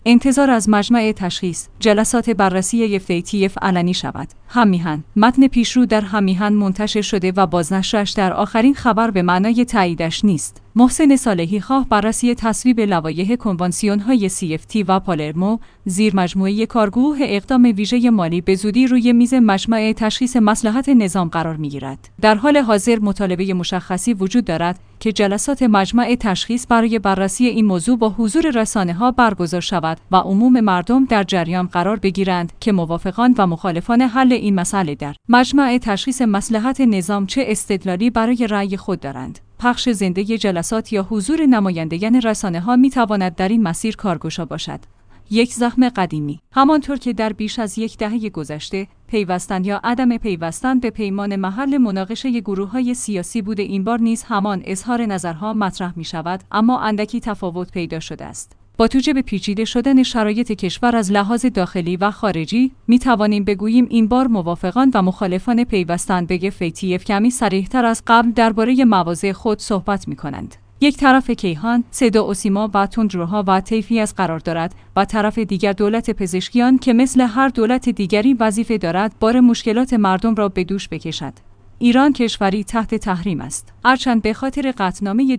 انتظار از مجمع تشخیص جلسات بررسی FATF علنی شود. هم‌میهن متن پیشرو در هم‌میهن منتشر شده و بازنشرش در آخرین خبر به معنای تاییدش نیست. محسن صالحی خواه بررسی تصویب لوایح کنوانسیون‌های CFT و پالرمو زیر مجموعه کارگروه اقدام ویژه مالی به زودی روی میز مجمع تشخیص مصلحت نظام قرار می‌گیرد. در حال حاضر مطالبه مشخصی وجود دارد که جلسات مجمع تشخیص برای بررسی این موضوع با حضور رسانه‌ها برگزار شود و عموم مردم در جریان قرار بگیرند که موافقان و مخالفان حل این مسئله در مجمع تشخیص مصلحت نظام چه استدلالی برای رأی خود دارند. پخش زنده جلسات یا حضور نمایندگان رسانه‌ها می‌تواند در این مسیر کارگشا باشد. یک زخم قدیمی. همانطور که در بیش از یک دهه گذشته پیوستن یا عدم پیوستن به پیمان محل مناقشه گروه‌های سیاسی بوده، این بار نیز همان اظهار نظرها مطرح می‌شود، اما اندکی تفاوت پیدا شده است. با توجه به پیچیده شدن شرایط کشور از لحاظ داخلی و خارجی، می توانیم بگوییم این بار موافقان و مخالفان پیوستن به FATF کمی صریح‌تر از قبل درباره مواضع خود صحبت می کنند. یک طرف کیهان، صدا و سیما و تندروها و طیفی از قرار دارد و طرف دیگر دولت پزشکیان که مثل هر دولت دیگری وظیفه دارد بار مشکلات مردم را به دوش بکشد. ایران کشوری تحت تحریم است. هرچند به خاطر قطعنامه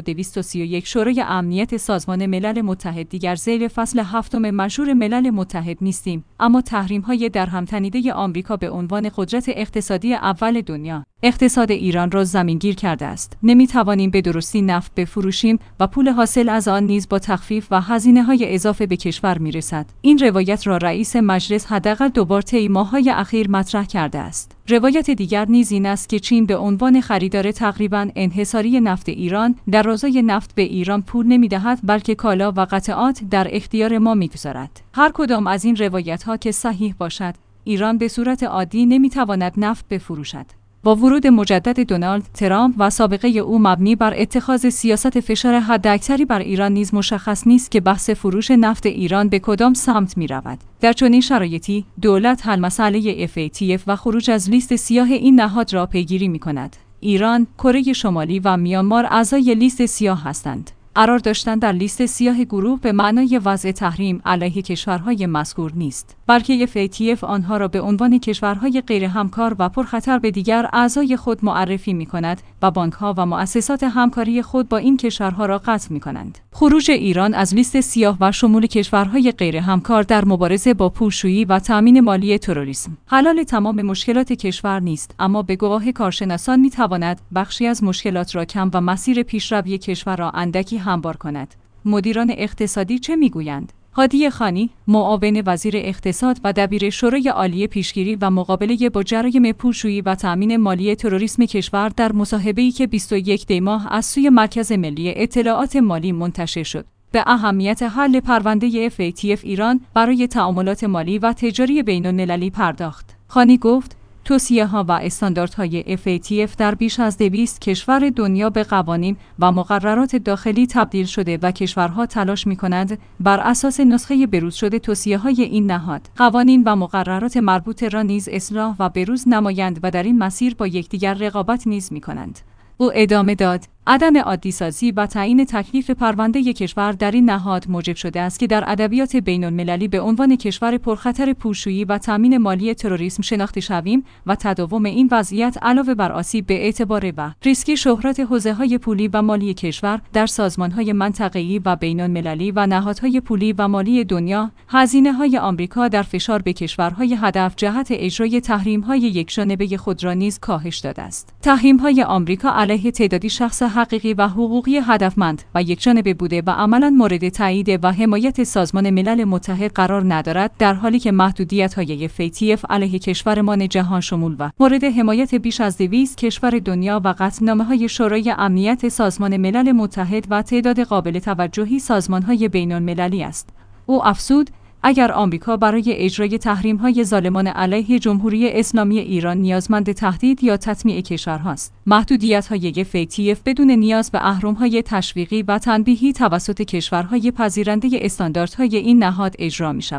2231 شورای امنیت سازمان ملل متحد دیگر زیر فصل 7 منشور ملل متحد نیستیم، اما تحریم‌های درهم تنیده آمریکا به عنوان قدرت اقتصادی اول دنیا اقتصاد ایران را زمینگیر کرده است. نمی‌توانیم به درستی نفت بفروشیم و پول حاصل از آن نیز با تخفیف و هزینه‌های اضافه به کشور می‌رسد. این روایت را رئیس مجلس حداقل دو بار طی ماه‌های اخیر مطرح کرده است. روایت دیگر نیز این است که چین به عنوان خریدار تقریباً انحصاری نفت ایران در رازای نفت به ایران پول نمی‌دهد، بلکه کالا و قطعات در اختیار ما می‌گذارد. هر کدام از این روایت‌ها که صحیح باشد، ایران به صورت عادی نمی‌تواند نفت بفروشد. با ورود مجدد دونالد ترامپ و سابقه او مبنی بر اتخاذ سیاست فشار حداکثری بر ایران نیز مشخص نیست که بحث فروش نفت ایران به کدام سمت می رود. در چنین شرایطی دولت حل مسئله FATF و خروج از لیست سیاه این نهاد را پیگیری می کند. ایران، کره شمالی و میانمار اعضای لیست سیاه هستند. قرار داشتن در لیست سیاه گروه به معنای وضع تحریم علیه کشورهای مذکور نیست، بلکه FATF آنها را به عنوان کشورهای غیر همکار و پرخطر به دیگر اعضای خود معرفی می‌کند و بانک‌ها و مؤسسات همکاری خود با این کشورها را قطع می‌کنند. خروج ایران از لیست سیاه و شمول کشورهای غیر همکار در مبارزه با پولشویی و تامین مالی تروریسم حل تمام مشکلات کشور نیست، اما به گواه کارشناسان می‌تواند بخشی از مشکلات را کم و مسیر پیشروی کشور را اندکی هموار کند. مدیران اقتصادی چه میگویند؟ هادی خانی، معاون وزیر اقتصاد و دبیر شورای عالی پیشگیری و مقابله با جرایم پولشویی و تامین مالی تروریسم کشور در مصاحبه‌ای که 21 دی ماه از سوی مرکز ملی اطلاعات مالی منتشر شد، به اهمیت حل پرونده FATF ایران برای تعاملات مالی و تجاری بین‌المللی پرداخت. خانی گفت: توصیه‌ها و استانداردهای FATF در بیش از 200 کشور دنیا به قوانین و مقررات داخلی تبدیل شده و کشورها تلاش می‌کنند بر اساس نسخه بروز شده توصیه‌های این نهاد، قوانین و مقررات مربوطه را نیز اصلاح و بروز نمایند و در این مسیر با یکدیگر رقابت نیز می‌کنند. او ادامه داد: عدم عادی‌سازی و تعیین تکلیف پرونده کشور در این نهاد موجب شده است که در ادبیات بین‌المللی به عنوان کشور پرخطر پولشویی و تامین مالی تروریسم شناخته شویم و تداوم این وضعیت علاوه بر آسیب به اعتبار و ریسکی شهرت حوزه‌های پولی و مالی کشور در سازمان‌های منطقه‌ای و بین‌المللی و نهادهای پولی و مالی دنیا، هزینه‌های آمریکا در فشار به کشورهای هدف جهت اجرای تحریم‌های یکجانبه خود را نیز کاهش داده است. تحریم‌های آمریکا علیه تعدادی شخص حقیقی و حقوقی هدفمند و یکجانبه بوده و عملاً مورد تایید و حمایت سازمان ملل متحد قرار ندارد، در حالی که محدودیت‌های FATF علیه کشورمان جهان شمول و مورد حمایت بیش از 200 کشور دنیا و قطعنامه‌های شورای امنیت سازمان ملل متحد و تعداد قابل توجهی سازمان‌های بین‌المللی است. او افزود: اگر آمریکا برای اجرای تحریم‌های ظالمانه علیه جمهوری اسلامی ایران نیازمند تهدید یا تطمیع کشورهاست، محدودیت‌های FATF بدون نیاز به اهرم‌های تشویقی و تنبیهی توسط کشورهای پذیرنده استانداردهای این نهاد اجرا می‌شود.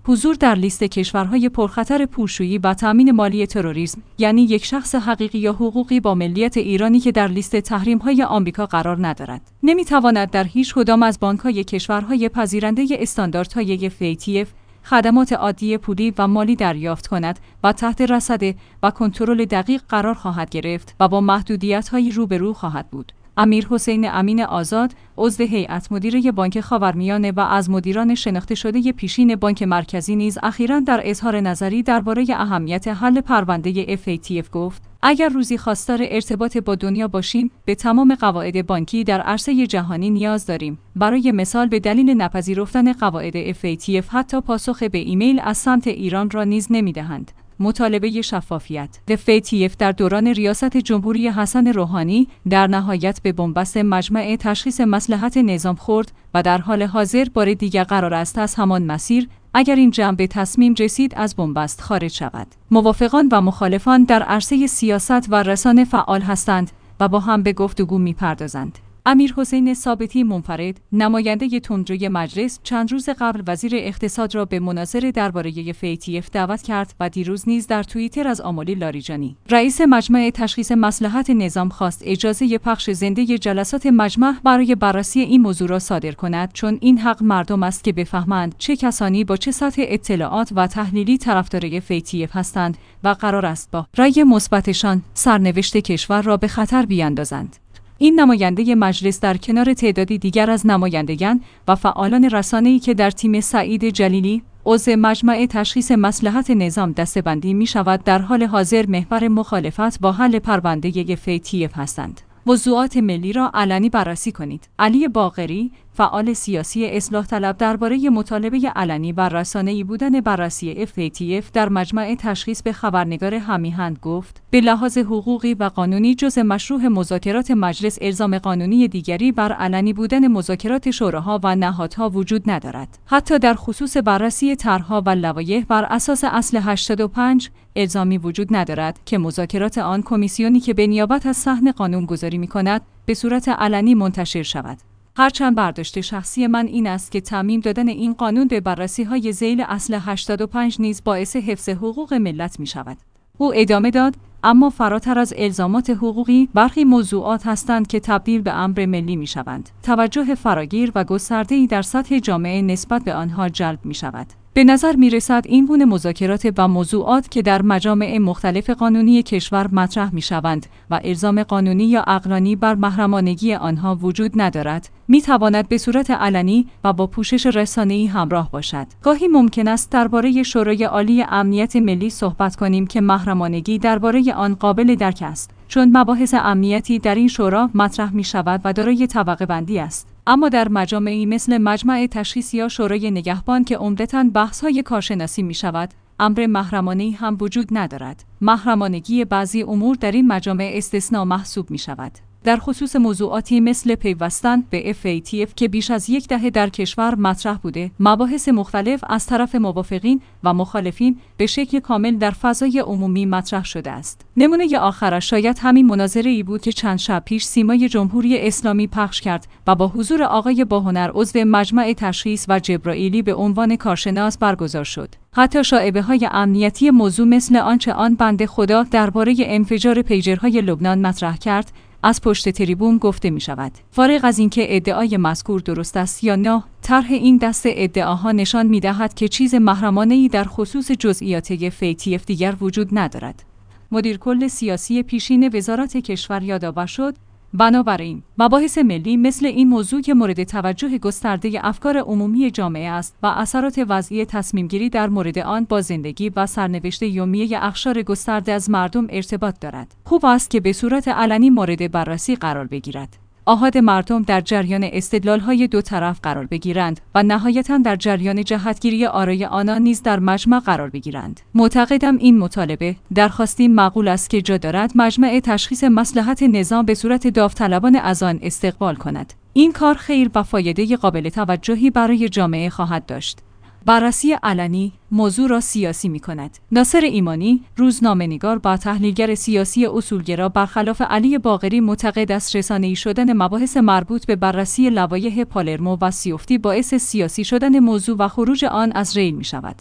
حضور در لیست کشورهای پرخطر پولشویی و تامین مالی تروریسم، یعنی یک شخص حقیقی یا حقوقی با ملیت ایرانی که در لیست تحریم‌های آمریکا قرار ندارد، نمی‌تواند در هیچ کدام از بانک‌های کشورهای پذیرنده استانداردهای FATF خدمات عادی پولی و مالی دریافت کند و تحت رصد و کنترل دقیق قرار خواهد گرفت و با محدودیت‌های روبرو خواهد بود. امیرحسین امین آزاد، عضو هیئت مدیره بانک خاورمیانه و از مدیران شناخته شده پیشین بانک مرکزی نیز اخیراً در اظهار نظری درباره اهمیت حل پرونده FATF گفت: اگر روزی خواستار ارتباط با دنیا باشیم، به تمام قواعد بانکی در عرصه جهانی نیاز داریم. برای مثال به دلیل نپذیرفتن قواعد FATF حتی پاسخ به ایمیل از سمت ایران را نیز نمی‌دهند. مطالبه شفافیت. FATF در دوران ریاست جمهوری حسن روحانی در نهایت به بنبست مجمع تشخیص مصلحت نظام خورد و در حال حاضر بار دیگر قرار است از همان مسیر، اگر این جمع به تصمیم رسید، از بنبست خارج شود. موافقان و مخالفان در عرصه سیاست و رسانه فعال هستند و با هم به گفتگو می‌پردازند. امیرحسین ثابتی منفرد، نماینده تندروی مجلس، چند روز قبل وزیر اقتصاد را به مناظره درباره FATF دعوت کرد و دیروز نیز در توییتر از آملی لاریجانی، رئیس مجمع تشخیص مصلحت نظام، خواست اجازه پخش زنده جلسات مجمع برای بررسی این موضوع را صادر کند، چون این حق مردم است که بفهمند چه کسانی با چه سطح اطلاعات و تحلیلی طرفدار FATF هستند و قرار است با رأی مثبتشان سرنوشت کشور را به خطر بیاندازند. این نماینده مجلس در کنار تعدادی دیگر از نمایندگان و فعالان رسانه‌ای که در تیم سعید جلیلی، عضو مجمع تشخیص مصلحت نظام دسته‌بندی می‌شود، در حال حاضر محور مخالفت با حل پرونده FATF هستند. موضوعات ملی را علنی بررسی کنید. علی باقری، فعال سیاسی اصلاح طلب، درباره مطالبه علنی و رسانه‌ای بودن بررسی FATF در مجمع تشخیص به خبرنگار همیهن گفت: به لحاظ حقوقی و قانونی جز مشروع مذاکرات مجلس الزام قانونی دیگری بر علنی بودن مذاکرات شوراها و نهادها وجود ندارد. حتی در خصوص بررسی طرح‌ها و لوایح بر اساس اصل 85 الزامی وجود ندارد که مذاکرات آن کمیسیونی که به نیابت از صحن قانون گذاری می‌کند به صورت علنی منتشر شود. هرچند برداشت شخصی من این است که تعمیم دادن این قانون به بررسی‌های ذیل اصل 85 نیز باعث حفظ حقوق ملت می‌شود. او ادامه داد: اما فراتر از الزامات حقوقی، برخی موضوعات هستند که تبدیل به امر ملی می‌شوند. توجه فراگیر و گسترده‌ای در سطح جامعه نسبت به آنها جلب می‌شود. به نظر می‌رسد این گونه مذاکرات و موضوعات که در مجامع مختلف قانونی کشور مطرح می‌شوند و الزام قانونی یا عقلانی بر محرمانگی آنها وجود ندارد، می‌تواند به صورت علنی و با پوشش رسانه‌ای همراه باشد. گاهی ممکن است درباره شورای عالی امنیت ملی صحبت کنیم که محرمانگی درباره آن قابل درک است، چون مباحث امنیتی در این شورا مطرح می‌شود و دارای طبقه بندی است. اما در مجامعی مثل مجمع تشخیص یا شورای نگهبان که عمدتاً بحث‌های کارشناسی می‌شود، امر محرمانه‌ای هم وجود ندارد. محرمانگی بعضی امور در این مجامع استثناء محسوب می‌شود. در خصوص موضوعاتی مثل پیوستن به FATF که بیش از یک دهه در کشور مطرح بوده، مباحث مختلف از طرف موافقین و مخالفین به شکل کامل در فضای عمومی مطرح شده است. نمونه آخرش شاید همین مناظره‌ای بود که چند شب پیش سیمای جمهوری اسلامی پخش کرد و با حضور آقای باهنر، عضو مجمع تشخیص، و جبرائیلی به عنوان کارشناس برگزار شد. حتی شایعه‌های امنیتی موضوع مثل آنچه آن بنده خدا درباره انفجار پیجرهای لبنان مطرح کرد، از پشت تریبون گفته می شود. فارغ از اینکه ادعای مذکور درست است یا نه، طرح این دسته ادعاها نشان می دهد که چیز محرمانه‌ای در خصوص جزئیات FATF دیگر وجود ندارد. مدیر کل سیاسی پیشین وزارت کشور یادآور شد: بنابراین مباحث ملی مثل این موضوع که مورد توجه گسترده افکار عمومی جامعه است و اثرات وضعی تصمیم‌گیری در مورد آن با زندگی و سرنوشت یومیه اقشار گسترده از مردم ارتباط دارد، خوب است که به صورت علنی مورد بررسی قرار بگیرد. آحاد مردم در جریان استدلال‌های دو طرف قرار بگیرند و نهایتاً در جریان جهتگیری آرای آنان نیز در مجمع قرار بگیرند. معتقدم این مطالبه درخواستی معقول است که جا دارد مجمع تشخیص مصلحت نظام به صورت داوطلبانه از آن استقبال کند. این کار خیر و فایده قابل توجهی برای جامعه خواهد داشت. بررسی علنی موضوع را سیاسی می کند. ناصر ایمانی، روزنامه‌نگار و تحلیلگر سیاسی اصولگرا، برخلاف علی باقری معتقد است رسانه‌ای شدن مباحث مربوط به بررسی لوایح پالرمو و سیوفتی باعث سیاسی شدن موضوع و خروج آن از ریل می شود.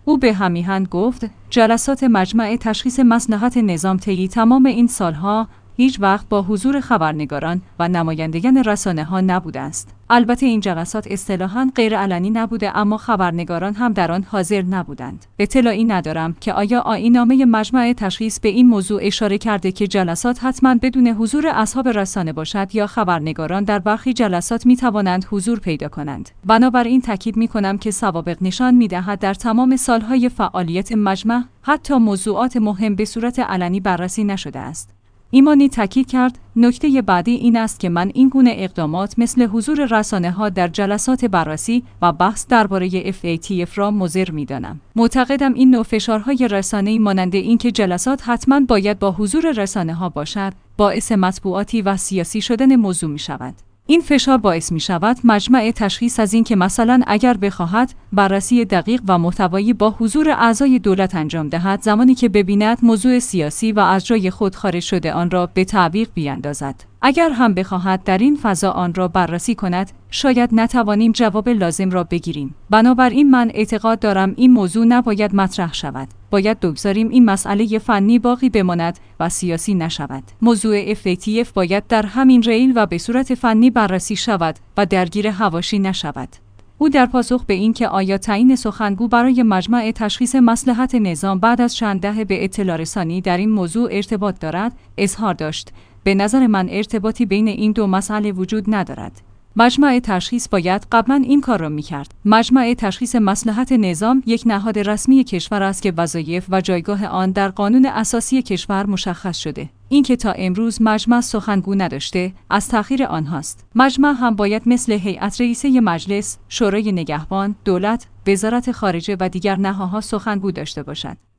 او به همین گفت جلسات مجمع تشخیص مصلحت نظام طی تمام این سالها هیچ وقت با حضور خبرنگاران و نمایندگان رسانه‌ها نبوده است. البته این جلسات اصطلاحاً غیر علنی نبوده، اما خبرنگاران هم در آن حاضر نبودند. اطلاعی ندارم که آیا آیین‌نامه مجمع تشخیص به این موضوع اشاره کرده که جلسات حتماً بدون حضور اصحاب رسانه باشد یا خبرنگاران در برخی جلسات می‌توانند حضور پیدا کنند. بنابراین تاکید می‌کنم که سوابق نشان می‌دهد در تمام سالهای فعالیت مجمع حتی موضوعات مهم به صورت علنی بررسی نشده است. ایمانی تاکید کرد نکته بعدی این است که من این گونه اقدامات مثل حضور رسانه‌ها در جلسات بررسی و بحث درباره FATF را مضر می‌دانم. معتقدم این نوع فشارهای رسانه‌ای مانند اینکه جلسات حتماً باید با حضور رسانه‌ها باشد، باعث مطبوعاتی و سیاسی شدن موضوع می‌شود. این فشار باعث می شود مجمع تشخیص از این که مثلا اگر بخواهد بررسی دقیق و محتوایی با حضور اعضای دولت انجام دهد، زمانی که ببیند موضوع سیاسی و از جای خود خارج شده آن را به تعویق بیاندازد. اگر هم بخواهد در این فضا آن را بررسی کند، شاید نتوانیم جواب لازم را بگیریم. بنابراین من اعتقاد دارم این موضوع نباید مطرح شود. باید بگذاریم این مسئله فنی باقی بماند و سیاسی نشود. موضوع FATF باید در همین ریل و به صورت فنی بررسی شود و درگیر حواشی نشود. او در پاسخ به این که آیا تعیین سخنگو برای مجمع تشخیص مصلحت نظام بعد از چند دهه به اطلاع رسانی در این موضوع ارتباط دارد، اظهار داشت: به نظر من ارتباطی بین این دو مسئله وجود ندارد. مجمع تشخیص باید قبلا این کار را می‌کرد. مجمع تشخیص مصلحت نظام یک نهاد رسمی کشور است که وظایف و جایگاه آن در قانون اساسی کشور مشخص شده. اینکه تا امروز مجمع سخنگو نداشته، از تأخیر آنهاست. مجمع هم باید مثل هیئت رئیسه مجلس، شورای نگهبان، دولت، وزارت خارجه و دیگر نهادها سخنگو داشته باشد.